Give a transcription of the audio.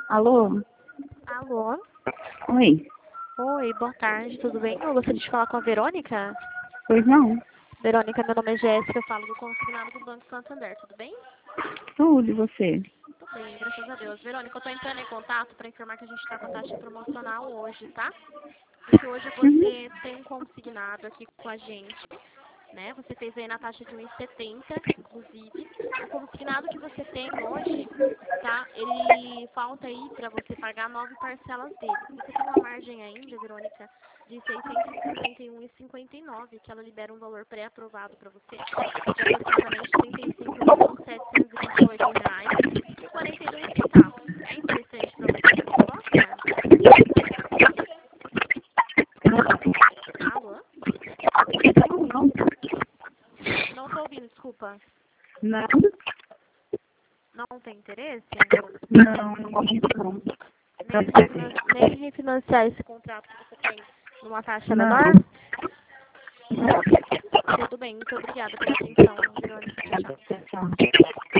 Alô? Alô? Oi? Oi, boa tarde, tudo bem? Eu gostaria de falar com a Verônica. Pois não? Verônica, meu nome é Jéssica, eu falo do consignado do Banco Santander, tudo bem? Tudo, e você? Tudo bem, graças a Deus. Verônica, eu tô entrando em contato para informar que a gente está com a taxa promocional hoje, tá? Porque hoje Uhum. você tem um consignado aqui com a gente, né? Você fez aí na taxa de 1,70, inclusive. O consignado que você tem hoje, tá? Ele falta aí para você pagar 9 parcelas dele. Você tem uma margem ainda, Verônica, de R$ 651,59, que ela libera um valor pré-aprovado para você, de aproximadamente R$ 35.758,42. É interessante para você essa proposta? Alô? Não, Não tô ouvindo, desculpa. não, Não tem interesse? não, no momento não. Nem refinanciar esse contrato que você tem numa taxa Não. menor? Tudo bem, muito obrigada pela atenção, Verônica. Tchau, tchau. Tchau.